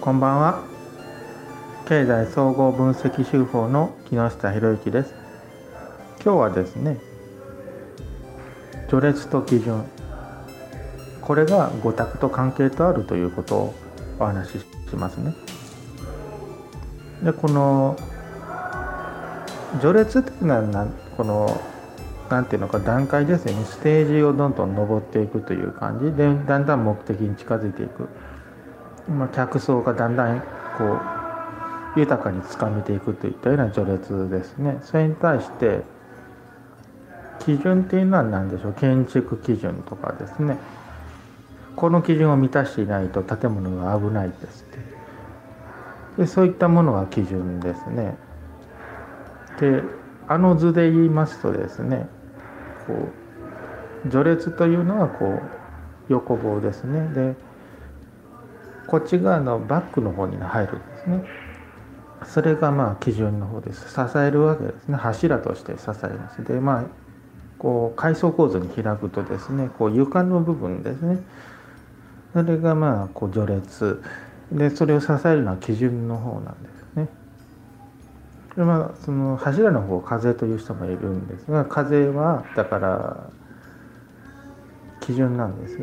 こんばんは。経済総合分析手法の木下博之です。今日はですね、序列と基準、これが語卓と関係とあるということをお話ししますね。で、この序列というのはなんていうのか段階ですね。ステージをどんどん上っていくという感じで、だんだん目的に近づいていく。客層がだんだん豊かにつかめていくといったような序列ですね。それに対して基準っていうのは何でしょう。建築基準とかですね。この基準を満たしていないと建物が危ないですって。で、そういったものが基準ですね。で、図で言いますとですね、序列というのは横棒ですね。で、こっち側のバックの方に入るんですね。それが基準の方です。支えるわけですね。柱として支えます。で、階層構造に開くとですね、床の部分ですね。それが序列で、それを支えるのは基準の方なんですね。で、その柱の方を風という人もいるんですが、風はだから基準なんですよ。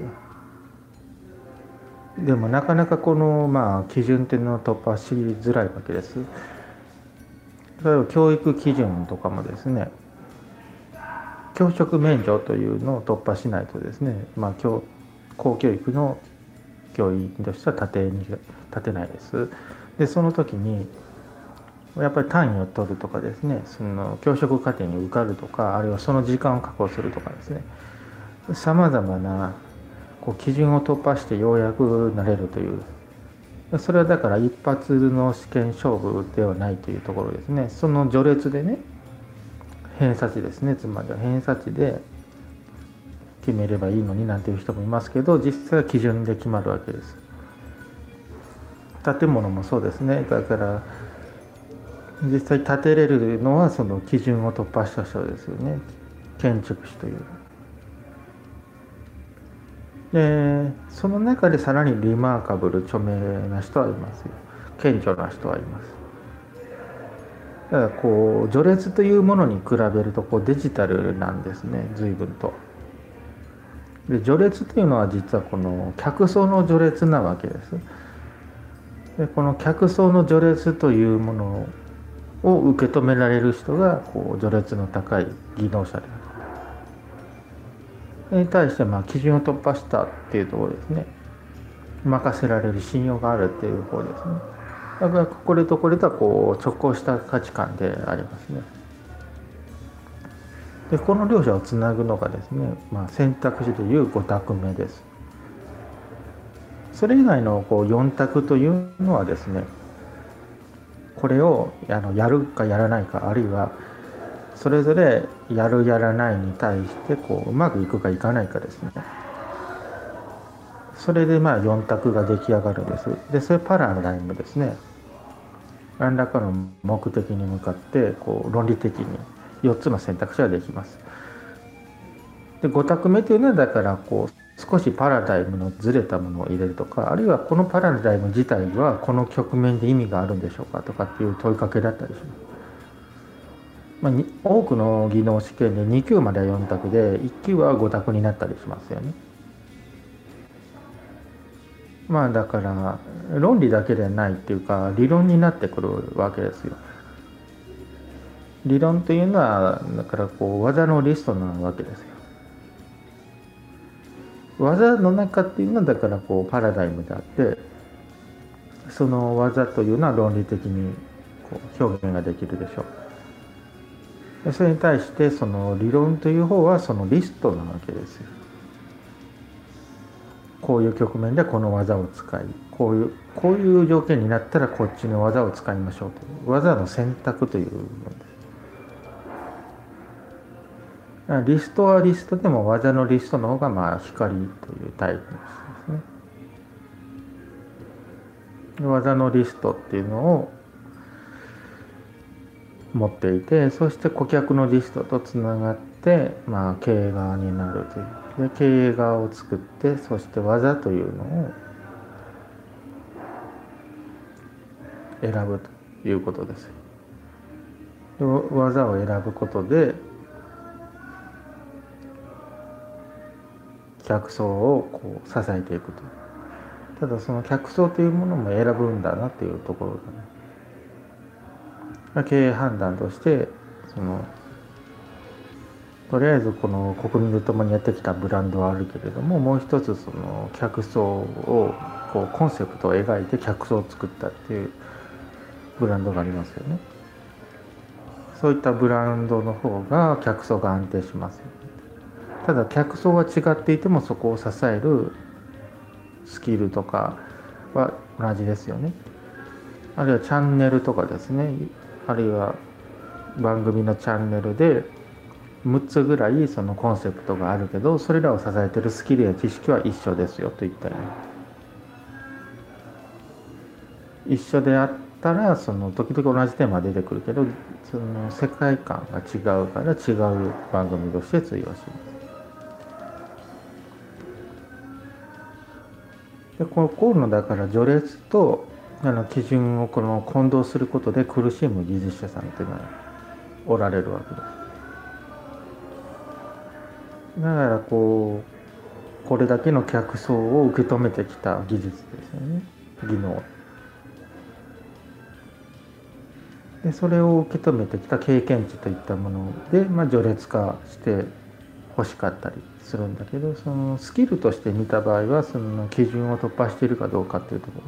でもなかなか基準っていうのを突破しづらいわけです。例えば教育基準とかもですね、教職免除というのを突破しないとですね、公教育の教員としては立てないです。で、その時にやっぱり単位を取るとかですね、その教職課程に受かるとか、あるいはその時間を確保するとかですね、さまざまな基準を突破してようやくなれるという、それはだから一発の試験勝負ではないというところですね。その序列でね、偏差値ですね、つまりは偏差値で決めればいいのになんていう人もいますけど、実際は基準で決まるわけです。建物もそうですね。だから実際建てれるのはその基準を突破した人ですよね。建築士という。で、その中でさらにリマーカブル、著名な人はいますよ。顕著な人はいます。だから序列というものに比べるとデジタルなんですね、随分と。で、序列というのは実はこの客層の序列なわけです。で、この客層の序列というものを受け止められる人が序列の高い技能者である。それに対して基準を突破したっていうところですね。任せられる信用があるっていう方ですね。だからこれとこれとは直行した価値観でありますね。で、この両者をつなぐのがですね、選択肢でいう5択目です。それ以外の4択というのはですね、これをやるかやらないか、あるいはそれぞれやるやらないに対してうまくいくかいかないかですね。それで4択が出来上がるんです。で、それパラダイムですね。何らかの目的に向かって論理的に4つの選択肢ができます。で、5択目というのはだから少しパラダイムのずれたものを入れるとか、あるいはこのパラダイム自体はこの局面で意味があるんでしょうかとかっていう問いかけだったりします。多くの技能試験で2級までは4択で1級は5択になったりしますよね。だから論理だけではないっていうか理論になってくるわけですよ。理論というのはだから技のリストなわけですよ。技の中っていうのはだからパラダイムであって、その技というのは論理的に表現ができるでしょう。それに対してその理論という方はそのリストなわけですよ。こういう局面でこの技を使い、こういう条件になったらこっちの技を使いましょうという技の選択という部分です。リストはリストでも技のリストの方が光というタイプですね。技のリストっていうのを持っていて、そして顧客のリストとつながって経営側になるという。で、経営側を作って、そして技というのを選ぶということです。で技を選ぶことで客層をこう支えていくと。ただその客層というものも選ぶんだなっていうところがね、経営判断としてとりあえずこの国民と共にやってきたブランドはあるけれども、もう一つその客層をこうコンセプトを描いて客層を作ったっていうブランドがありますよね。そういったブランドの方が客層が安定します。ただ客層は違っていてもそこを支えるスキルとかは同じですよね。あるいはチャンネルとかですね、あるいは番組のチャンネルで6つぐらいそのコンセプトがあるけど、それらを支えているスキルや知識は一緒ですよといったように、一緒であったらその時々同じテーマが出てくるけど、その世界観が違うから違う番組として通用します。でこういうのだから序列と基準をこの混同することで苦しむ技術者さんっていうのはおられるわけです。だからこれだけの客層を受け止めてきた技術ですよね、技能で、それを受け止めてきた経験値といったもので、序列化して欲しかったりするんだけど、そのスキルとして見た場合はその基準を突破しているかどうかっていうところ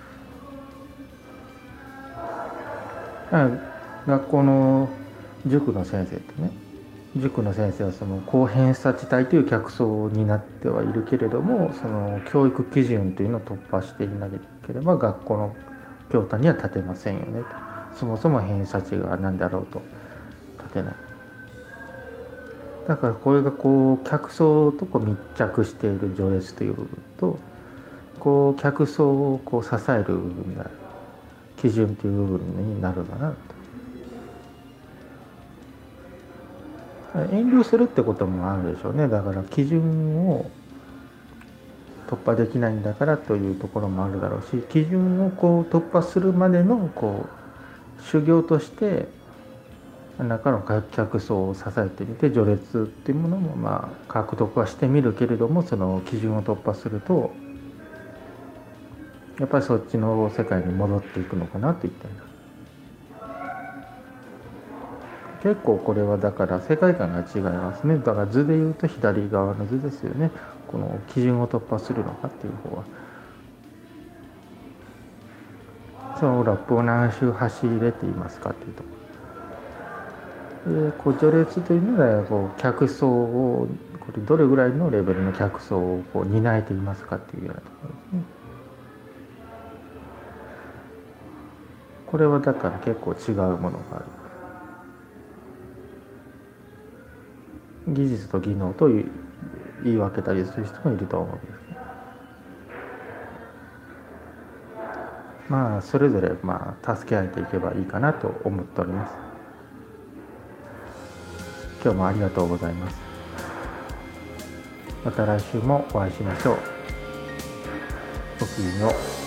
です。学校の塾の先生ってね、塾の先生はその高偏差値帯という客層になってはいるけれども、その教育基準というのを突破していなければ学校の教壇には立てませんよねと。そもそも偏差値が何だろうと立てない。だからこれがこう客層とこう密着している序列という部分と、こう客層をこう支える部分が基準という部分になるかなと。遠慮するってこともあるでしょうね。だから基準を突破できないんだからというところもあるだろうし、基準をこう突破するまでのこう修行として中の客層を支えてみて、序列っていうものも獲得はしてみるけれども、その基準を突破するとやっぱりそっちの世界に戻っていくのかなといったような。結構これはだから世界観が違いますね。だから図で言うと左側の図ですよね。この基準を突破するのかっていう方は、そのラップを何周走れていますかっていうところで、こう序列というのはこう客層をこれどれぐらいのレベルの客層をこう担えていますかっていうようなところですね。これはだから結構違うものがある。技術と技能と言い分けたりする人もいると思うんですね。それぞれ助け合えていけばいいかなと思っております。今日もありがとうございます。また来週もお会いしましょう。ごきげんよう。